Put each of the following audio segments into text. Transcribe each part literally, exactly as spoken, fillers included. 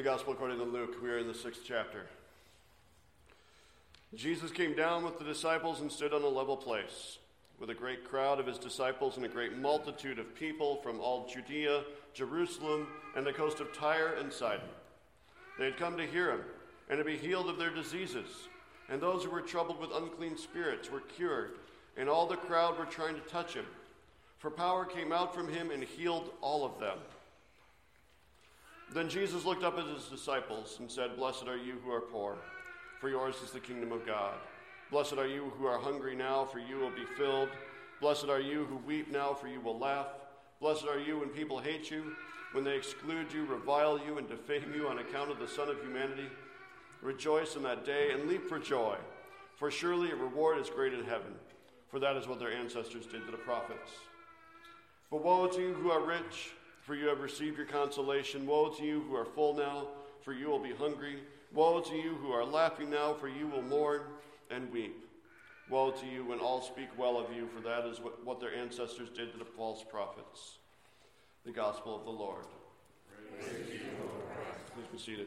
The Gospel according to Luke. We are in the sixth chapter. Jesus came down with the disciples and stood on a level place, with a great crowd of his disciples and a great multitude of people from all Judea, Jerusalem, and the coast of Tyre and Sidon. They had come to hear him and to be healed of their diseases. And those who were troubled with unclean spirits were cured, and all the crowd were trying to touch him. For power came out from him and healed all of them. Then Jesus looked up at his disciples and said, "Blessed are you who are poor, for yours is the kingdom of God. Blessed are you who are hungry now, for you will be filled. Blessed are you who weep now, for you will laugh. Blessed are you when people hate you, when they exclude you, revile you, and defame you on account of the Son of Humanity. Rejoice in that day and leap for joy, for surely a reward is great in heaven, for that is what their ancestors did to the prophets. But woe to you who are rich, for you have received your consolation. Woe to you who are full now, for you will be hungry. Woe to you who are laughing now, for you will mourn and weep. Woe to you when all speak well of you, for that is what, what their ancestors did to the false prophets." The Gospel of the Lord. Praise to you, Lord Christ. Please be seated.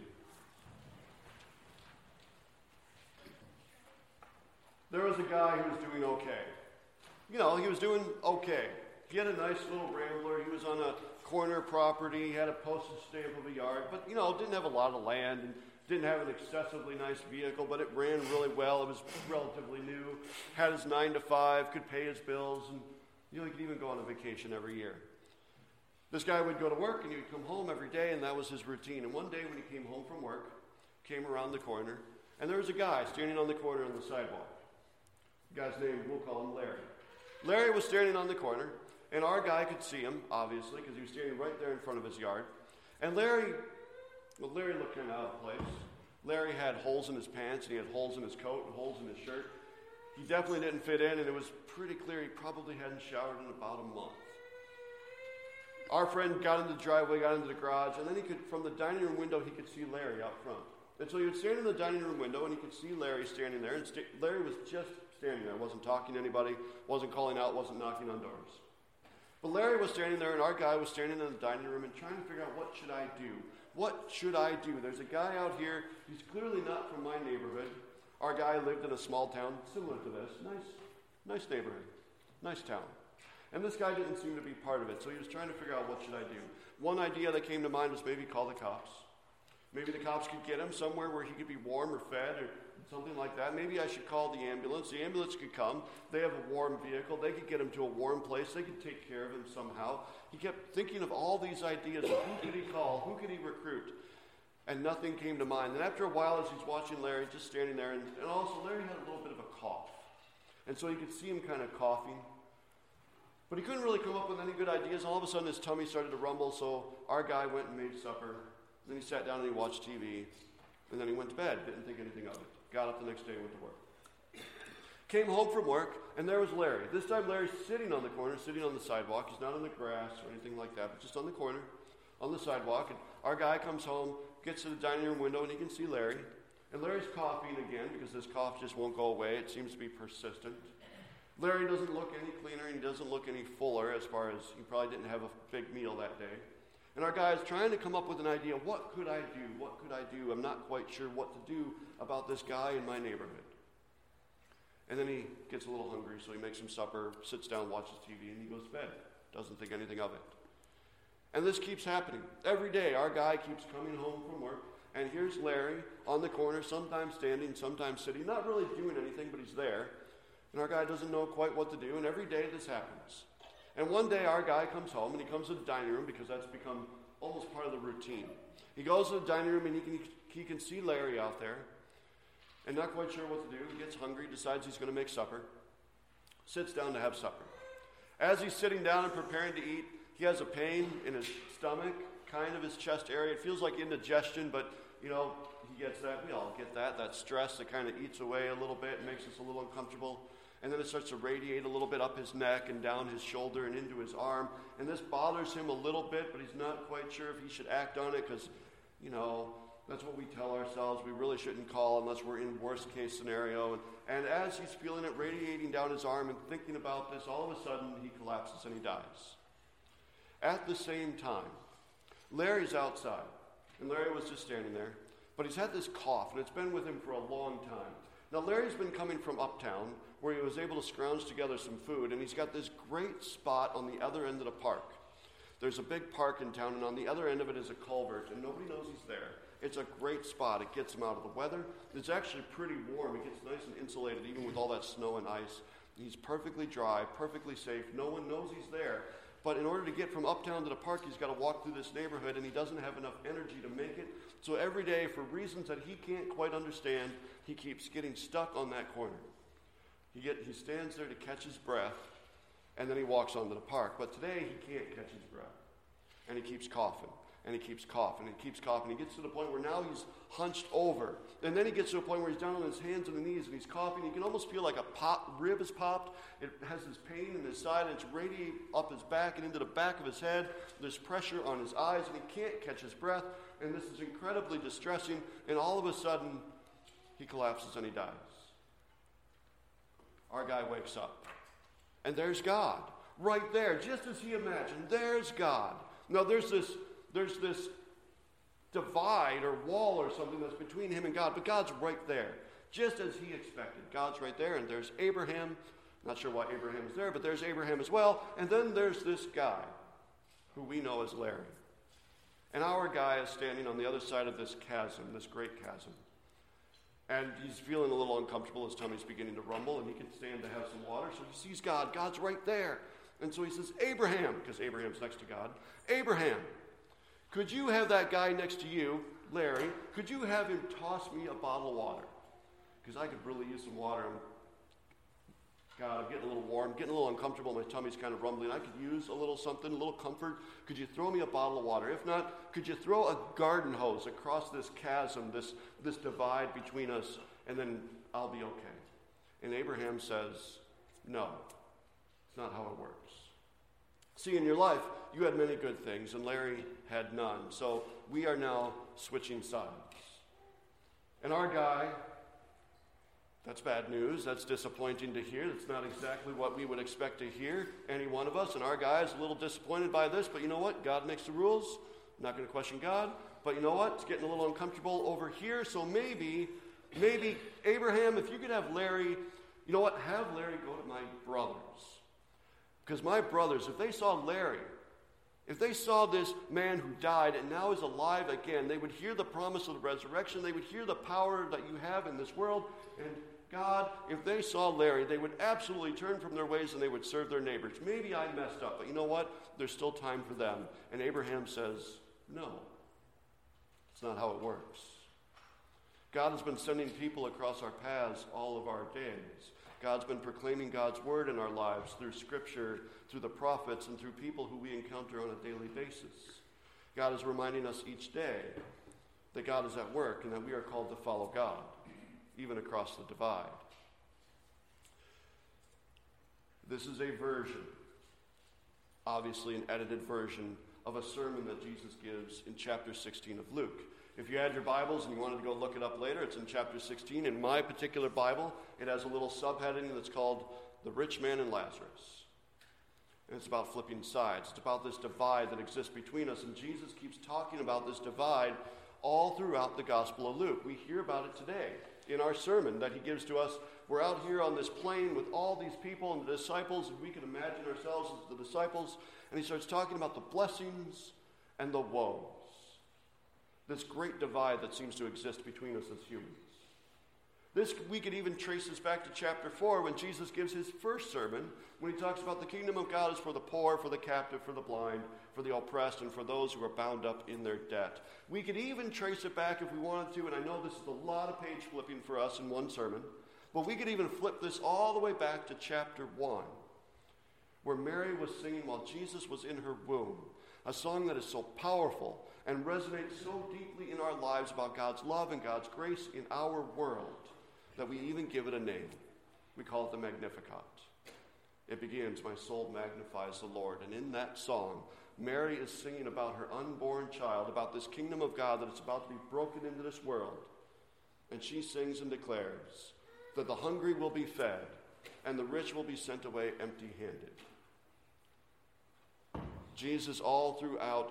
There was a guy who was doing okay. You know, he was doing okay. He had a nice little Rambler. He was on a corner property. He had a postage stamp of a yard, but, you know, didn't have a lot of land and didn't have an excessively nice vehicle, but it ran really well. It was relatively new. Had his nine to five, could pay his bills, and, you know, he could even go on a vacation every year. This guy would go to work, and he would come home every day, and that was his routine. And one day when he came home from work, came around the corner, and there was a guy standing on the corner on the sidewalk. The guy's name, we'll call him Larry. Larry was standing on the corner, and our guy could see him, obviously, because he was standing right there in front of his yard. And Larry, well, Larry looked kind of out of place. Larry had holes in his pants, and he had holes in his coat and holes in his shirt. He definitely didn't fit in, and it was pretty clear he probably hadn't showered in about a month. Our friend got into the driveway, got into the garage, and then he could, from the dining room window, he could see Larry out front. And so he would stand in the dining room window, and he could see Larry standing there, and st- Larry was just standing there, wasn't talking to anybody, wasn't calling out, wasn't knocking on doors. But Larry was standing there, and our guy was standing in the dining room and trying to figure out, what should I do? What should I do? There's a guy out here, he's clearly not from my neighborhood. Our guy lived in a small town similar to this. Nice, nice neighborhood, nice town. And this guy didn't seem to be part of it, so he was trying to figure out, what should I do? One idea that came to mind was maybe call the cops. Maybe the cops could get him somewhere where he could be warm or fed or something like that. Maybe I should call the ambulance. The ambulance could come. They have a warm vehicle. They could get him to a warm place. They could take care of him somehow. He kept thinking of all these ideas of who could he call, who could he recruit, and nothing came to mind. And after a while, as he's watching Larry just standing there, and, and also Larry had a little bit of a cough. And so you could see him kind of coughing. But he couldn't really come up with any good ideas. All of a sudden, his tummy started to rumble, so our guy went and made supper. Then he sat down and he watched T V. And then he went to bed, didn't think anything of it. Got up the next day and went to work. Came home from work, and there was Larry. This time Larry's sitting on the corner, sitting on the sidewalk. He's not on the grass or anything like that, but just on the corner, on the sidewalk. And our guy comes home, gets to the dining room window, and he can see Larry. And Larry's coughing again because this cough just won't go away. It seems to be persistent. Larry doesn't look any cleaner, and he doesn't look any fuller, as far as he probably didn't have a big meal that day. And our guy is trying to come up with an idea. What could I do? What could I do? I'm not quite sure what to do about this guy in my neighborhood. And then he gets a little hungry, so he makes some supper, sits down, watches T V, and he goes to bed. Doesn't think anything of it. And this keeps happening. Every day, our guy keeps coming home from work, and here's Larry on the corner, sometimes standing, sometimes sitting, not really doing anything, but he's there. And our guy doesn't know quite what to do, and every day this happens. And one day our guy comes home, and he comes to the dining room because that's become almost part of the routine. He goes to the dining room, and he can, he can see Larry out there, and not quite sure what to do. He gets hungry, decides he's going to make supper, sits down to have supper. As he's sitting down and preparing to eat, he has a pain in his stomach, kind of his chest area. It feels like indigestion, but, you know, he gets that. We all get that, that stress that kind of eats away a little bit and makes us a little uncomfortable. And then it starts to radiate a little bit up his neck and down his shoulder and into his arm. And this bothers him a little bit, but he's not quite sure if he should act on it because, you know, that's what we tell ourselves. We really shouldn't call unless we're in worst case scenario. And, and as he's feeling it radiating down his arm and thinking about this, all of a sudden he collapses and he dies. At the same time, Larry's outside. And Larry was just standing there. But he's had this cough, and it's been with him for a long time. Now, Larry's been coming from uptown, where he was able to scrounge together some food, and he's got this great spot on the other end of the park. There's a big park in town, and on the other end of it is a culvert, and nobody knows he's there. It's a great spot. It gets him out of the weather. It's actually pretty warm. It gets nice and insulated, even with all that snow and ice. He's perfectly dry, perfectly safe. No one knows he's there. But in order to get from uptown to the park, he's got to walk through this neighborhood, and he doesn't have enough energy to make it. So every day, for reasons that he can't quite understand, he keeps getting stuck on that corner. He, get, he stands there to catch his breath, and then he walks onto the park. But today, he can't catch his breath. And he keeps coughing, and he keeps coughing, and he keeps coughing. He gets to the point where now he's hunched over. And then he gets to a point where he's down on his hands and knees, and he's coughing. You can almost feel like a pop, rib is popped. It has this pain in his side, and it's radiating up his back and into the back of his head. There's pressure on his eyes, and he can't catch his breath. And this is incredibly distressing. And all of a sudden, he collapses and he dies. Our guy wakes up. And there's God. Right there, just as he imagined. There's God. Now, there's this, there's this divide or wall or something that's between him and God, but God's right there, just as he expected. God's right there, and there's Abraham. Not sure why Abraham is there, but there's Abraham as well. And then there's this guy, who we know as Larry. And our guy is standing on the other side of this chasm, this great chasm. And he's feeling a little uncomfortable. His tummy's beginning to rumble, and he can stand to have some water. So he sees God. God's right there. And so he says, Abraham, because Abraham's next to God, Abraham, could you have that guy next to you, Larry, could you have him toss me a bottle of water? Because I could really use some water. I'm, God, I'm getting a little warm, getting a little uncomfortable. My tummy's kind of rumbling. I could use a little something, a little comfort. Could you throw me a bottle of water? If not, could you throw a garden hose across this chasm, this, this divide between us, and then I'll be okay? And Abraham says, no, it's not how it works. See, in your life, you had many good things, and Larry had none. So we are now switching sides. And our guy, that's bad news. That's disappointing to hear. That's not exactly what we would expect to hear, any one of us. And our guy is a little disappointed by this, but you know what? God makes the rules. I'm not going to question God. But you know what? It's getting a little uncomfortable over here. So maybe, maybe, Abraham, if you could have Larry, you know what? Have Larry go to my brothers. Because my brothers, if they saw Larry, if they saw this man who died and now is alive again, they would hear the promise of the resurrection. They would hear the power that you have in this world. And God, if they saw Larry, they would absolutely turn from their ways and they would serve their neighbors. Maybe I messed up, but you know what? There's still time for them. And Abraham says, no, it's not how it works. God has been sending people across our paths all of our days. God's been proclaiming God's word in our lives through Scripture, through the prophets, and through people who we encounter on a daily basis. God is reminding us each day that God is at work and that we are called to follow God, even across the divide. This is a version, obviously an edited version, of a sermon that Jesus gives in chapter sixteen of Luke. If you had your Bibles and you wanted to go look it up later, it's in chapter sixteen. In my particular Bible, it has a little subheading that's called The Rich Man and Lazarus. And it's about flipping sides. It's about this divide that exists between us. And Jesus keeps talking about this divide all throughout the Gospel of Luke. We hear about it today in our sermon that he gives to us. We're out here on this plain with all these people and the disciples, and we can imagine ourselves as the disciples. And he starts talking about the blessings and the woes. This great divide that seems to exist between us as humans. This, we could even trace this back to chapter four when Jesus gives his first sermon, when he talks about the kingdom of God is for the poor, for the captive, for the blind, for the oppressed, and for those who are bound up in their debt. We could even trace it back if we wanted to, and I know this is a lot of page flipping for us in one sermon, but we could even flip this all the way back to chapter one, where Mary was singing while Jesus was in her womb, a song that is so powerful and resonates so deeply in our lives about God's love and God's grace in our world that we even give it a name. We call it the Magnificat. It begins, my soul magnifies the Lord. And in that song, Mary is singing about her unborn child, about this kingdom of God that is about to be broken into this world. And she sings and declares that the hungry will be fed and the rich will be sent away empty-handed. Jesus, all throughout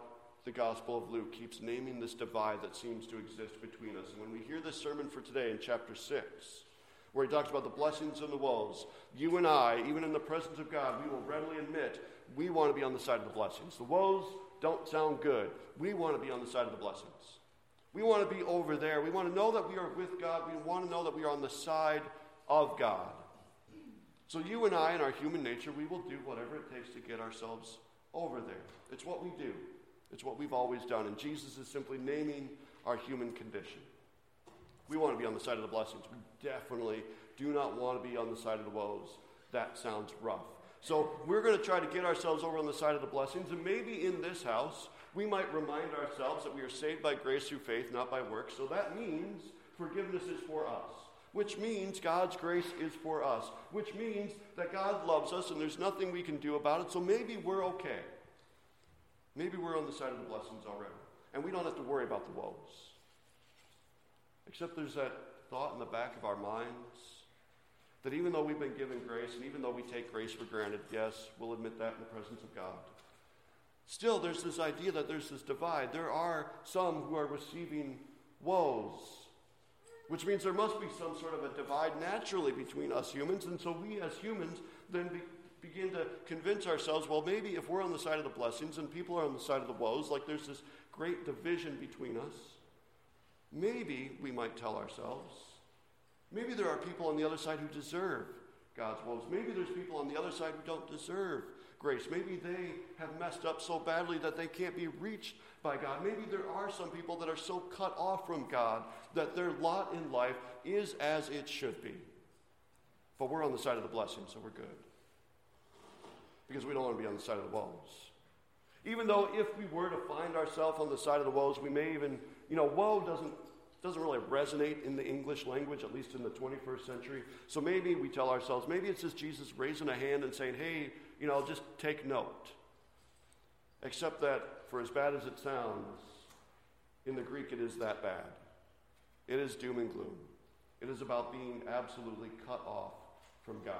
the Gospel of Luke keeps naming this divide that seems to exist between us. And when we hear this sermon for today in chapter six, where he talks about the blessings and the woes, you and I, even in the presence of God, we will readily admit we want to be on the side of the blessings. The woes don't sound good. We want to be on the side of the blessings. We want to be over there. We want to know that we are with God. We want to know that we are on the side of God. So you and I, in our human nature, we will do whatever it takes to get ourselves over there. It's what we do. It's what we've always done. And Jesus is simply naming our human condition. We want to be on the side of the blessings. We definitely do not want to be on the side of the woes. That sounds rough. So we're going to try to get ourselves over on the side of the blessings. And maybe in this house, we might remind ourselves that we are saved by grace through faith, not by works. So that means forgiveness is for us, which means God's grace is for us, which means that God loves us and there's nothing we can do about it. So maybe we're okay. Maybe we're on the side of the blessings already, and we don't have to worry about the woes. Except there's that thought in the back of our minds that even though we've been given grace, and even though we take grace for granted, yes, we'll admit that in the presence of God, still there's this idea that there's this divide. There are some who are receiving woes, which means there must be some sort of a divide naturally between us humans, and so we as humans then be, begin to convince ourselves, well, maybe if we're on the side of the blessings and people are on the side of the woes, like there's this great division between us, maybe we might tell ourselves, maybe there are people on the other side who deserve God's woes. Maybe there's people on the other side who don't deserve grace. Maybe they have messed up so badly that they can't be reached by God. Maybe there are some people that are so cut off from God that their lot in life is as it should be. But we're on the side of the blessing, so we're good. Because we don't want to be on the side of the woes. Even though if we were to find ourselves on the side of the woes, we may even, you know, woe doesn't doesn't really resonate in the English language, at least in the twenty-first century. So maybe we tell ourselves, maybe it's just Jesus raising a hand and saying, hey, you know, just take note. Except that for as bad as it sounds, in the Greek it is that bad. It is doom and gloom. It is about being absolutely cut off from God.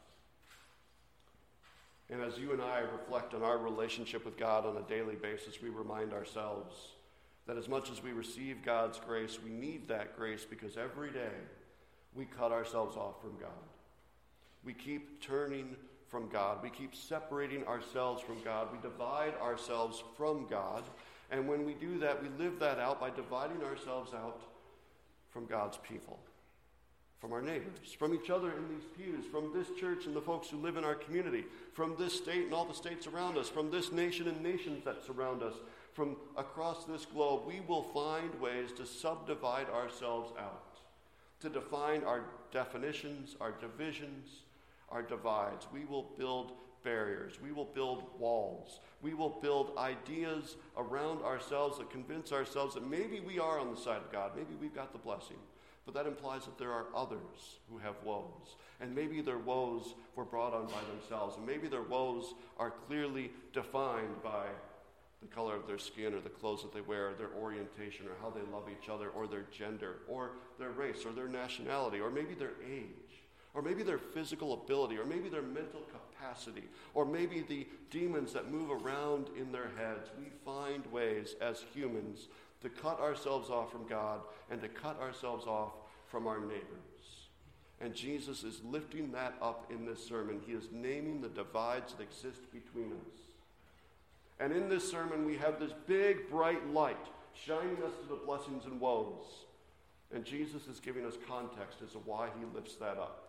And as you and I reflect on our relationship with God on a daily basis, we remind ourselves that as much as we receive God's grace, we need that grace because every day we cut ourselves off from God. We keep turning from God. We keep separating ourselves from God. We divide ourselves from God. And when we do that, we live that out by dividing ourselves out from God's people, from our neighbors, from each other in these pews, from this church and the folks who live in our community, from this state and all the states around us, from this nation and nations that surround us, from across this globe. We will find ways to subdivide ourselves out, to define our definitions, our divisions, our divides. We will build barriers. We will build walls. We will build ideas around ourselves that convince ourselves that maybe we are on the side of God. Maybe we've got the blessing. But that implies that there are others who have woes. And maybe their woes were brought on by themselves. And maybe their woes are clearly defined by the color of their skin or the clothes that they wear, or their orientation, or how they love each other, or their gender, or their race, or their nationality, or maybe their age, or maybe their physical ability, or maybe their mental capacity, or maybe the demons that move around in their heads. We find ways as humans to cut ourselves off from God and to cut ourselves off from our neighbors. And Jesus is lifting that up in this sermon. He is naming the divides that exist between us. And in this sermon, we have this big, bright light shining us to the blessings and woes. And Jesus is giving us context as to why he lifts that up.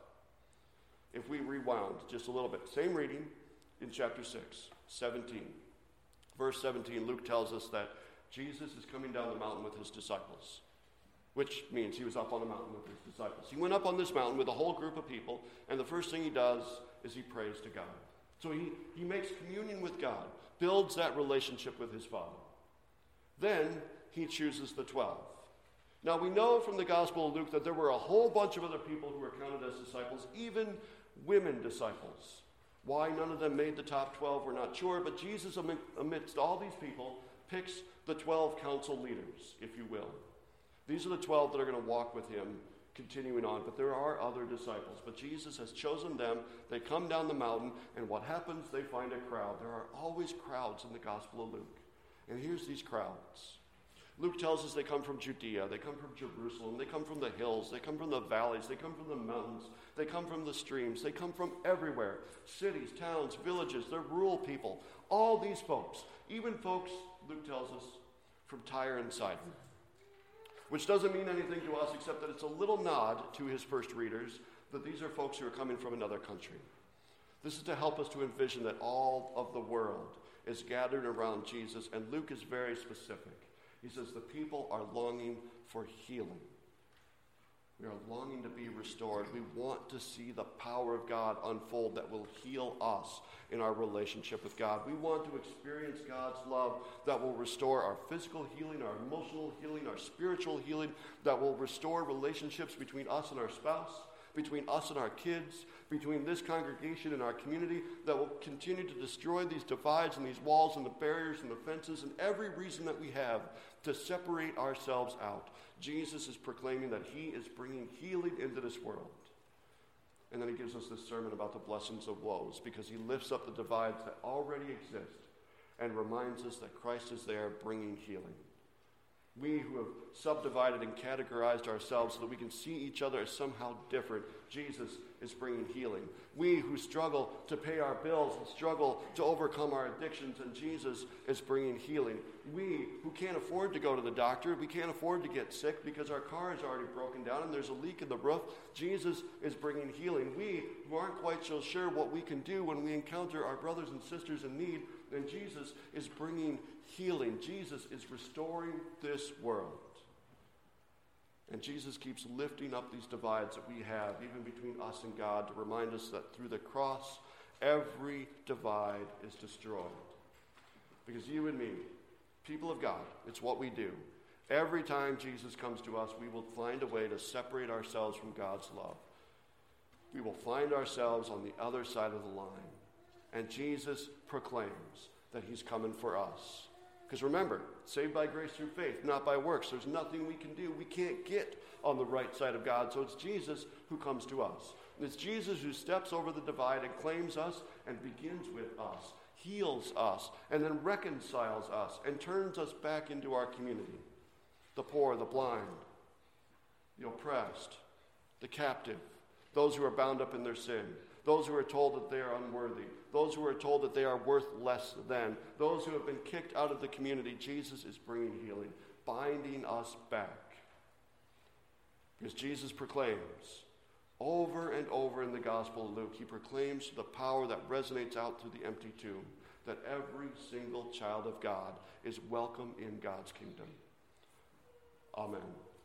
If we rewound just a little bit, same reading in chapter six, seventeen. Verse seventeen, Luke tells us that Jesus is coming down the mountain with his disciples, which means he was up on the mountain with his disciples. He went up on this mountain with a whole group of people, and the first thing he does is he prays to God. So he, he makes communion with God, builds that relationship with his Father. Then he chooses the twelve. Now we know from the Gospel of Luke that there were a whole bunch of other people who were counted as disciples, even women disciples. Why none of them made the top twelve, we're not sure, but Jesus, amidst all these people, picks the twelve council leaders, if you will. These are the twelve that are going to walk with him, continuing on, but there are other disciples. But Jesus has chosen them. They come down the mountain, and what happens? They find a crowd. There are always crowds in the Gospel of Luke. And here's these crowds. Luke tells us they come from Judea, they come from Jerusalem, they come from the hills, they come from the valleys, they come from the mountains, they come from the streams, they come from everywhere. Cities, towns, villages, they're rural people. All these folks, even folks, Luke tells us, from Tyre and Sidon. Which doesn't mean anything to us except that it's a little nod to his first readers that these are folks who are coming from another country. This is to help us to envision that all of the world is gathered around Jesus, and Luke is very specific. He says the people are longing for healing. We are longing to be restored. We want to see the power of God unfold that will heal us in our relationship with God. We want to experience God's love that will restore our physical healing, our emotional healing, our spiritual healing, that will restore relationships between us and our spouse, between us and our kids, between this congregation and our community, that will continue to destroy these divides and these walls and the barriers and the fences and every reason that we have to separate ourselves out. Jesus is proclaiming that he is bringing healing into this world. And then he gives us this sermon about the blessings of woes, because he lifts up the divides that already exist and reminds us that Christ is there bringing healing. We who have subdivided and categorized ourselves so that we can see each other as somehow different, Jesus is bringing healing. We who struggle to pay our bills and struggle to overcome our addictions, and Jesus is bringing healing. We who can't afford to go to the doctor, we can't afford to get sick because our car is already broken down and there's a leak in the roof, Jesus is bringing healing. We who aren't quite so sure what we can do when we encounter our brothers and sisters in need, and Jesus is bringing healing. Jesus is restoring this world. And Jesus keeps lifting up these divides that we have, even between us and God, to remind us that through the cross, every divide is destroyed. Because you and me, people of God, it's what we do. Every time Jesus comes to us, we will find a way to separate ourselves from God's love. We will find ourselves on the other side of the line. And Jesus proclaims that he's coming for us. Because remember, saved by grace through faith, not by works. There's nothing we can do. We can't get on the right side of God. So it's Jesus who comes to us. And it's Jesus who steps over the divide and claims us and begins with us, heals us, and then reconciles us and turns us back into our community. The poor, the blind, the oppressed, the captive, those who are bound up in their sin, those who are told that they are unworthy, those who are told that they are worth less than, those who have been kicked out of the community. Jesus is bringing healing, binding us back. Because Jesus proclaims over and over in the Gospel of Luke, he proclaims the power that resonates out through the empty tomb, that every single child of God is welcome in God's kingdom. Amen.